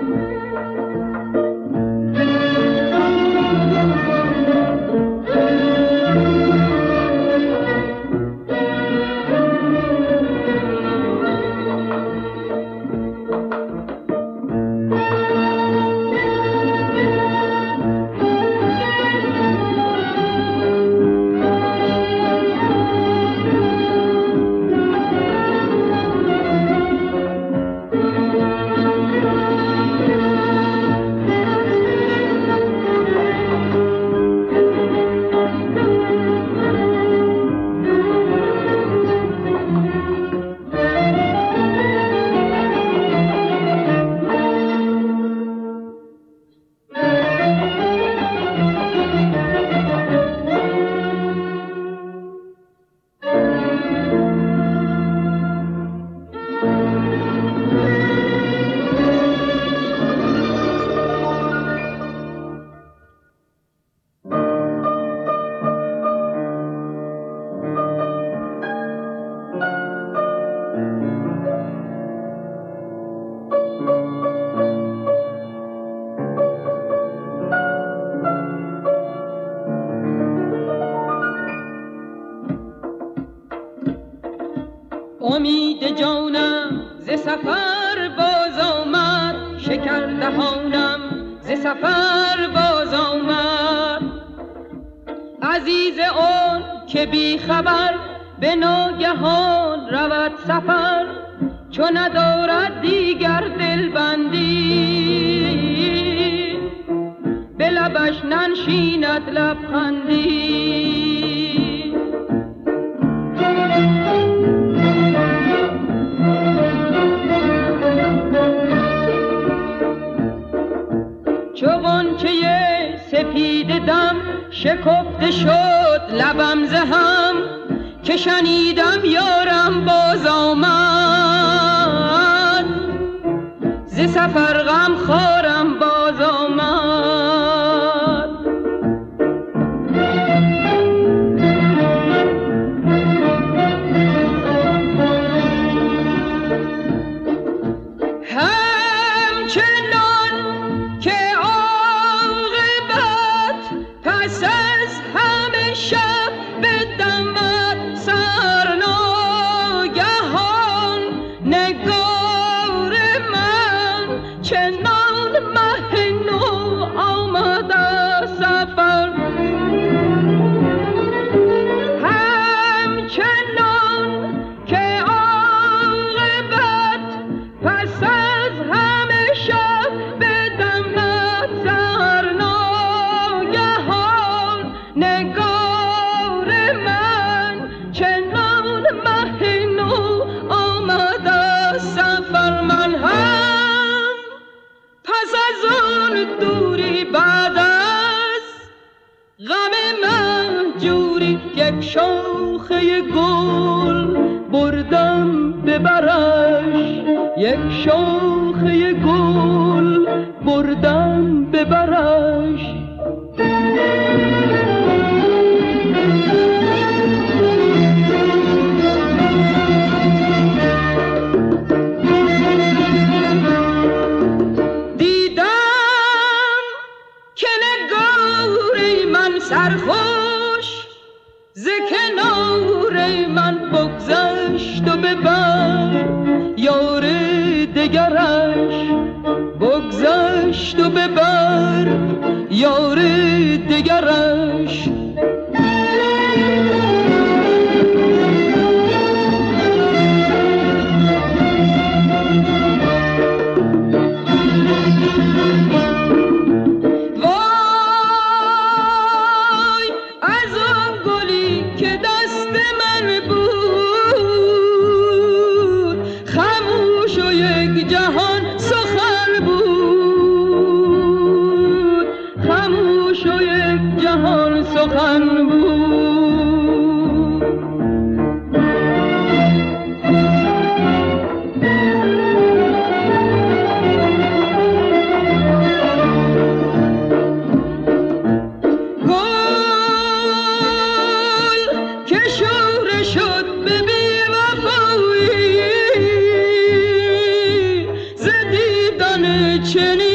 امید جانم ز سفر باز آمد، شکر دهانم ز سفر باز آمد. عزیز اون که بی خبر به ناگهان رود سفر، چو ندارد دیگر دلبندی، به لبش ننشیند لبخندی. چو غنچه سپید دم شکفته شد لبم ز هم، که شنیدم یارم باز آمد، ز سفر غم خارم باز آمد. همچنان که عاقبت پس از همه شب بدمد سرناگهان، نگار من چنان مه نو آمد از سفر. همچنان که عاقبت پس از همه شب بدمد سرناگهان، نگار من چنان مه نو آمد از سفر. من هم پس از اون دوری بعد از غم مهجوری، یک شاخه گل بردم به برش، یک شاخه گل بردم به برش. دیدم که نگار من سرخوش ز کنار من بگذشت و ببر یار دگرش، بگذشت و ببر یار دگرش. وای از آن گلی که دست من بود، خاموش و یک جهان سخن بود، خاموش و یک جهان سخن بود. چه شنیدی